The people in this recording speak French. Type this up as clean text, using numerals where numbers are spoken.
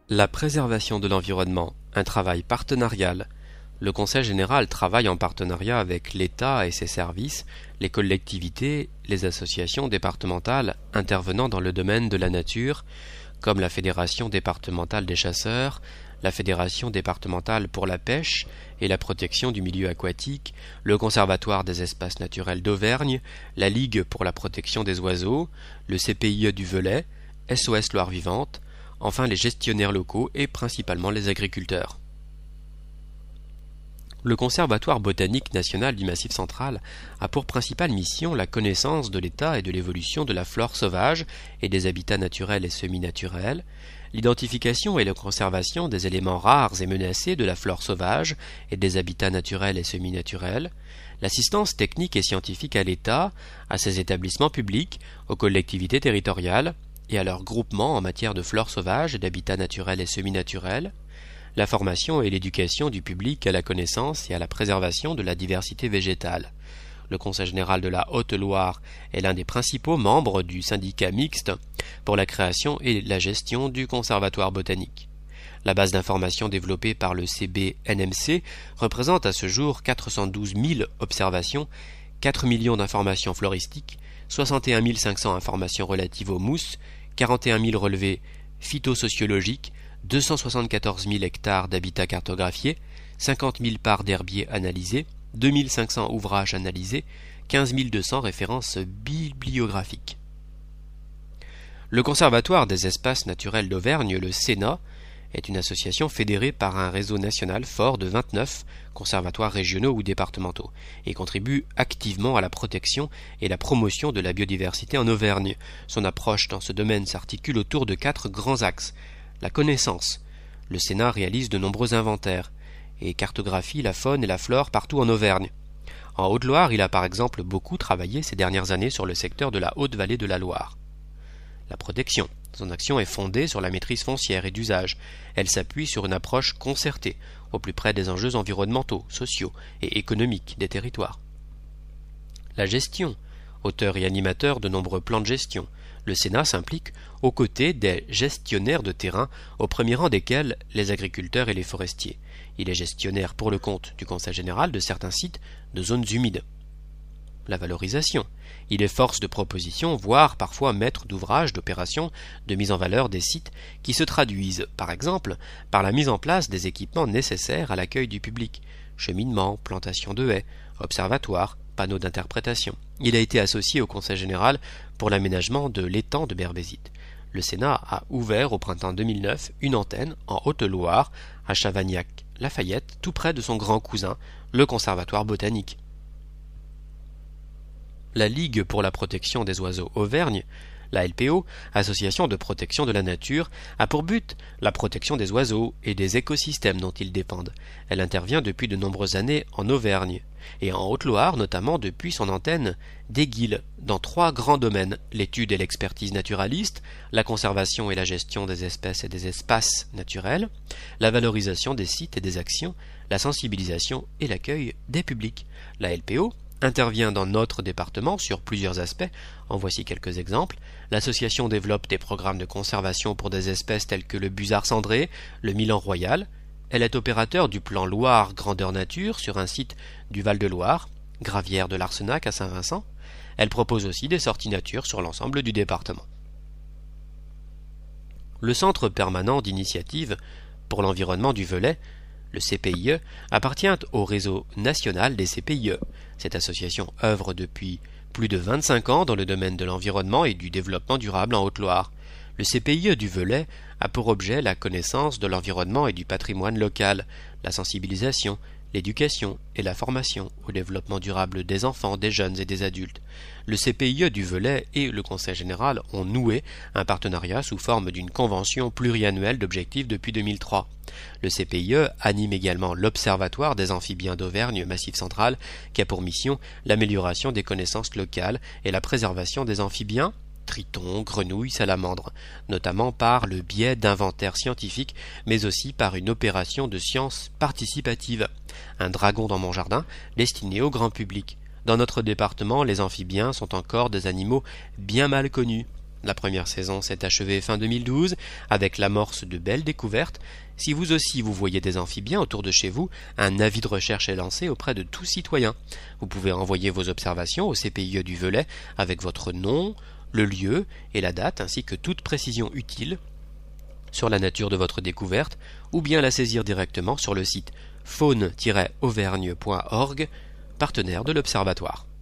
La préservation de l'environnement, un travail partenarial. Le Conseil général travaille en partenariat avec l'État et ses services, les collectivités, les associations départementales intervenant dans le domaine de la nature, comme la Fédération départementale des chasseurs, la Fédération départementale pour la pêche et la protection du milieu aquatique, le Conservatoire des espaces naturels d'Auvergne, la Ligue pour la protection des oiseaux, le CPIE du Velay, SOS Loire Vivante, enfin les gestionnaires locaux et principalement les agriculteurs. Le Conservatoire botanique national du Massif central a pour principale mission la connaissance de l'état et de l'évolution de la flore sauvage et des habitats naturels et semi-naturels, l'identification et la conservation des éléments rares et menacés de la flore sauvage et des habitats naturels et semi-naturels, l'assistance technique et scientifique à l'État, à ses établissements publics, aux collectivités territoriales et à leurs groupements en matière de flore sauvage et d'habitats naturels et semi-naturels, la formation et l'éducation du public à la connaissance et à la préservation de la diversité végétale. Le Conseil général de la Haute-Loire est l'un des principaux membres du syndicat mixte pour la création et la gestion du Conservatoire botanique. La base d'information développée par le CBNMC représente à ce jour 412 000 observations, 4 millions d'informations floristiques, 61 500 informations relatives aux mousses, 41 000 relevés phytosociologiques, 274 000 hectares d'habitats cartographiés, 50 000 parts d'herbiers analysés, 2 500 ouvrages analysés, 15 200 références bibliographiques. Le Conservatoire des espaces naturels d'Auvergne, le CENA, est une association fédérée par un réseau national fort de 29 conservatoires régionaux ou départementaux et contribue activement à la protection et la promotion de la biodiversité en Auvergne. Son approche dans ce domaine s'articule autour de 4 grands axes. La connaissance. Le Sénat réalise de nombreux inventaires et cartographie la faune et la flore partout en Auvergne. En Haute-Loire, il a par exemple beaucoup travaillé ces dernières années sur le secteur de la Haute-Vallée de la Loire. La protection. Son action est fondée sur la maîtrise foncière et d'usage. Elle s'appuie sur une approche concertée, au plus près des enjeux environnementaux, sociaux et économiques des territoires. La gestion. Auteur et animateur de nombreux plans de gestion, le Sénat s'implique aux côtés des gestionnaires de terrain, au premier rang desquels les agriculteurs et les forestiers. Il est gestionnaire pour le compte du Conseil général de certains sites de zones humides. La valorisation. Il est force de proposition, voire parfois maître d'ouvrage d'opérations de mise en valeur des sites qui se traduisent, par exemple, par la mise en place des équipements nécessaires à l'accueil du public, cheminement, plantation de haies, observatoire, panneaux d'interprétation. Il a été associé au Conseil général pour l'aménagement de l'étang de Berbésite. Le Sénat a ouvert au printemps 2009 une antenne en Haute-Loire, à Chavagnac-Lafayette, tout près de son grand cousin, le Conservatoire botanique. La Ligue pour la protection des oiseaux Auvergne, la LPO, Association de protection de la nature, a pour but la protection des oiseaux et des écosystèmes dont ils dépendent. Elle intervient depuis de nombreuses années en Auvergne et en Haute-Loire, notamment depuis son antenne d'Éguil, dans 3 grands domaines: l'étude et l'expertise naturaliste, la conservation et la gestion des espèces et des espaces naturels, la valorisation des sites et des actions, la sensibilisation et l'accueil des publics. La LPO intervient dans notre département sur plusieurs aspects. En voici quelques exemples. L'association développe des programmes de conservation pour des espèces telles que le busard cendré, le milan royal. Elle est opérateur du plan Loire Grandeur Nature sur un site du Val-de-Loire, Gravière de l'Arsenac à Saint-Vincent. Elle propose aussi des sorties nature sur l'ensemble du département. Le Centre permanent d'initiative pour l'environnement du Velay, le CPIE, appartient au réseau national des CPIE. Cette association œuvre depuis plus de 25 ans dans le domaine de l'environnement et du développement durable en Haute-Loire. Le CPIE du Velay a pour objet la connaissance de l'environnement et du patrimoine local, la sensibilisation, l'éducation et la formation au développement durable des enfants, des jeunes et des adultes. Le CPIE du Velay et le Conseil général ont noué un partenariat sous forme d'une convention pluriannuelle d'objectifs depuis 2003. Le CPIE anime également l'Observatoire des amphibiens d'Auvergne Massif central qui a pour mission l'amélioration des connaissances locales et la préservation des amphibiens, tritons, grenouilles, salamandres, notamment par le biais d'inventaires scientifiques, mais aussi par une opération de science participative. Un dragon dans mon jardin, destiné au grand public. Dans notre département, les amphibiens sont encore des animaux bien mal connus. La première saison s'est achevée fin 2012 avec l'amorce de belles découvertes. Si vous aussi vous voyez des amphibiens autour de chez vous, un avis de recherche est lancé auprès de tout citoyen. Vous pouvez envoyer vos observations au CPIE du Velay avec votre nom, le lieu et la date ainsi que toute précision utile sur la nature de votre découverte, ou bien la saisir directement sur le site faune-auvergne.org, partenaire de l'Observatoire.